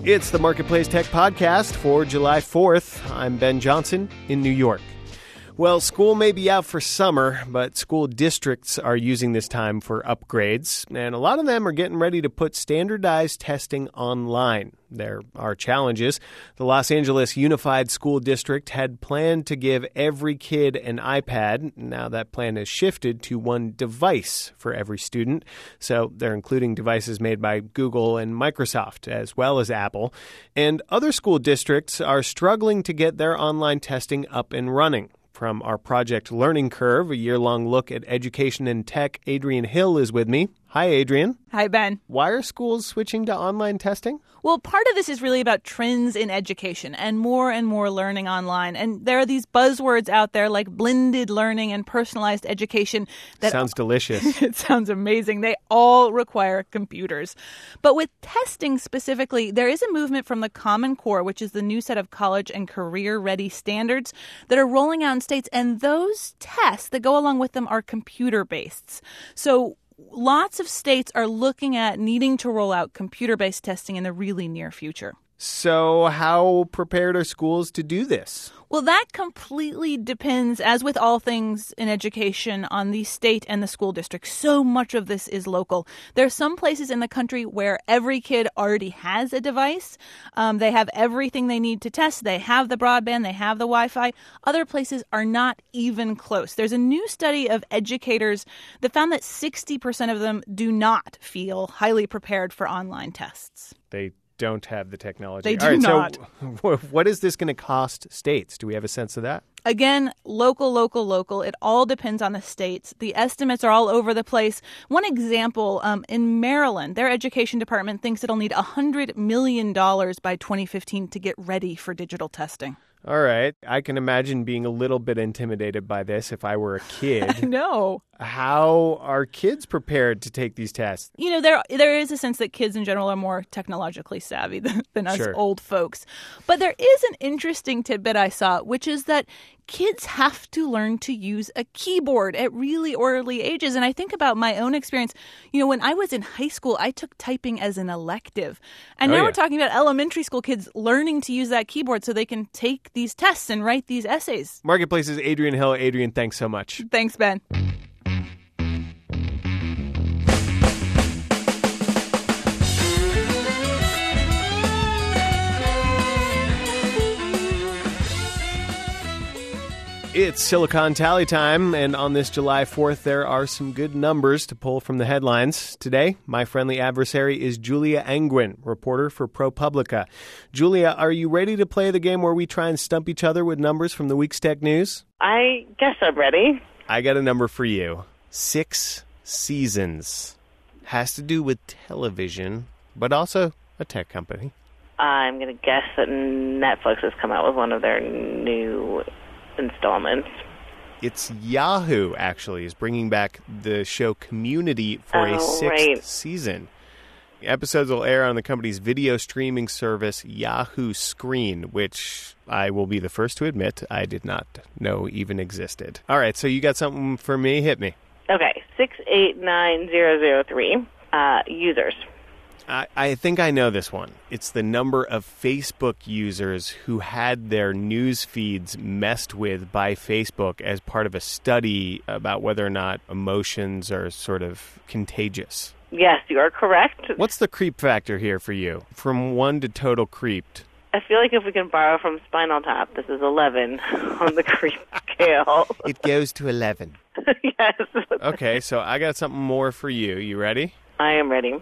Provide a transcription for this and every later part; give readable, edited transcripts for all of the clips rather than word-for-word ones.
It's the Marketplace Tech Podcast for July 4th. I'm Ben Johnson in New York. Well, school may be out for summer, but school districts are using this time for upgrades, and a lot of them are getting ready to put standardized testing online. There are challenges. The Los Angeles Unified School District had planned to give every kid an iPad. Now that plan has shifted to one device for every student. So they're including devices made by Google and Microsoft, as well as Apple. And other school districts are struggling to get their online testing up and running. From our Project Learning Curve, a year-long look at education and tech, Adrienne Hill is with me. Hi, Adrienne. Hi, Ben. Why are schools switching to online testing? Well, part of this is really about trends in education and more learning online. And there are these buzzwords out there like blended learning and personalized education. That sounds delicious. It sounds amazing. They all require computers. But with testing specifically, there is a movement from the Common Core, which is the new set of college and career-ready standards that are rolling out in states. And those tests that go along with them are computer-based. So lots of states are looking at needing to roll out computer-based testing in the really near future. So how prepared are schools to do this? Well, that completely depends, as with all things in education, on the state and the school district. So much of this is local. There are some places in the country where every kid already has a device. They have everything they need to test. They have the broadband. They have the Wi-Fi. Other places are not even close. There's a new study of educators that found that 60% of them do not feel highly prepared for online tests. They don't have the technology. They do not. So what is this going to cost states? Do we have a sense of that? Again, local. It all depends on the states. The estimates are all over the place. One example, in Maryland, their education department thinks it'll need $100 million by 2015 to get ready for digital testing. All right. I can imagine being a little bit intimidated by this if I were a kid. No. How are kids prepared to take these tests? You know, there is a sense that kids in general are more technologically savvy than us old folks. But there is an interesting tidbit I saw, which is that kids have to learn to use a keyboard at really early ages. And I think about my own experience. You know, when I was in high school, I took typing as an elective. And now we're talking about elementary school kids learning to use that keyboard so they can take these tests and write these essays. Marketplace's Adrienne Hill. Adrienne, thanks so much. Thanks, Ben. It's Silicon Tally time, and on this July 4th, there are some good numbers to pull from the headlines. Today, my friendly adversary is Julia Angwin, reporter for ProPublica. Julia, are you ready to play the game where we try and stump each other with numbers from the week's tech news? I guess I'm ready. I got a number for you. 6 seasons. Has to do with television, but also a tech company. I'm going to guess that Netflix has come out with one of their new installments. It's Yahoo, actually, is bringing back the show Community for a 6th season. The episodes will air on the company's video streaming service, Yahoo Screen, which I will be the first to admit I did not know even existed. All right, so you got something for me? Hit me. Okay, 689003 users. I think I know this one. It's the number of Facebook users who had their news feeds messed with by Facebook as part of a study about whether or not emotions are sort of contagious. Yes, you are correct. What's the creep factor here for you? From 1 to total creeped. I feel like if we can borrow from Spinal Tap, this is 11 on the creep scale. It goes to 11. Yes. Okay, so I got something more for you. You ready? I am ready.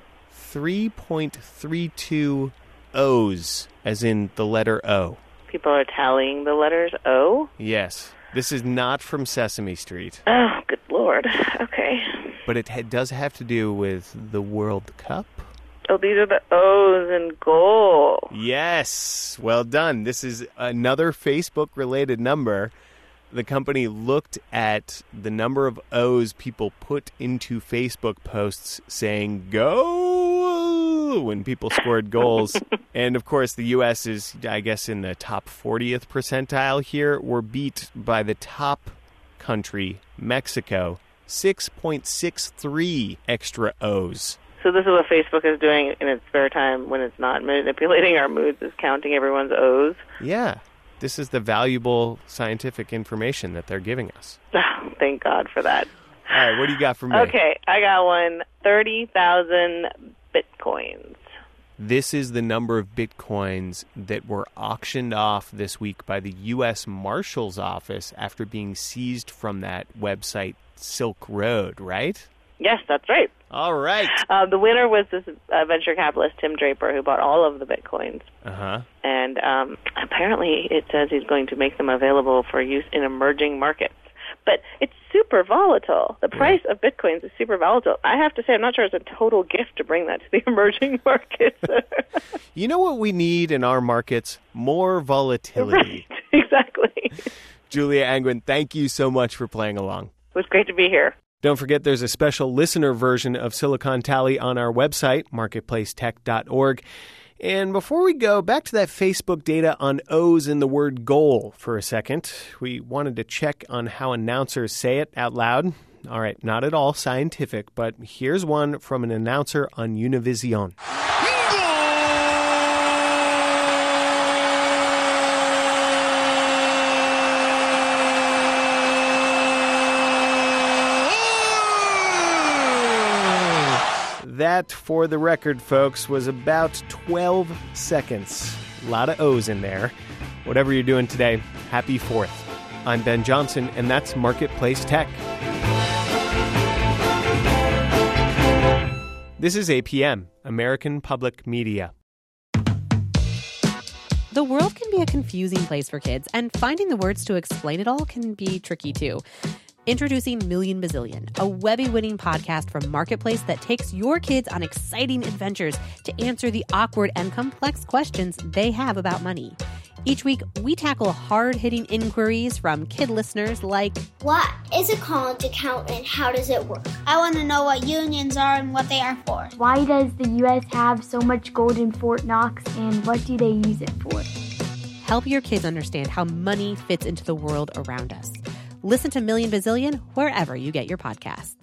3.32 O's, as in the letter O. People are tallying the letters O? Yes. This is not from Sesame Street. Oh, good Lord. Okay. But it does have to do with the World Cup. Oh, these are the O's in goal. Yes. Well done. This is another Facebook-related number. The company looked at the number of O's people put into Facebook posts saying, go, when people scored goals. And, of course, the U.S. is, I guess, in the top 40th percentile here. We're beat by the top country, Mexico, 6.63 extra O's So this is what Facebook is doing in its spare time when it's not manipulating our moods, is counting everyone's O's. Yeah. This is the valuable scientific information that they're giving us. Oh, thank God for that. All right, what do you got for me? Okay, I got one. 30,000 Bitcoins. This is the number of Bitcoins that were auctioned off this week by the U.S. Marshal's Office after being seized from that website Silk Road, right? Yes, that's right. All right. The winner was this venture capitalist, Tim Draper, who bought all of the Bitcoins. Uh-huh. And apparently it says he's going to make them available for use in emerging markets. But it's super volatile. The price of Bitcoins is super volatile. I have to say, I'm not sure it's a total gift to bring that to the emerging markets. You know what we need in our markets? More volatility. Right, exactly. Julia Angwin, thank you so much for playing along. It was great to be here. Don't forget there's a special listener version of Silicon Tally on our website, marketplacetech.org. And before we go, back to that Facebook data on O's in the word goal for a second. We wanted to check on how announcers say it out loud. All right, not at all scientific, but here's one from an announcer on Univision. That, for the record, folks, was about 12 seconds. A lot of O's in there. Whatever you're doing today, happy 4th. I'm Ben Johnson, and that's Marketplace Tech. This is APM, American Public Media. The world can be a confusing place for kids, and finding the words to explain it all can be tricky, too. Introducing Million Bazillion, a Webby-winning podcast from Marketplace that takes your kids on exciting adventures to answer the awkward and complex questions they have about money. Each week, we tackle hard-hitting inquiries from kid listeners like, what is a college account and how does it work? I want to know what unions are and what they are for. Why does the U.S. have so much gold in Fort Knox, and what do they use it for? Help your kids understand how money fits into the world around us. Listen to Million Bazillion wherever you get your podcasts.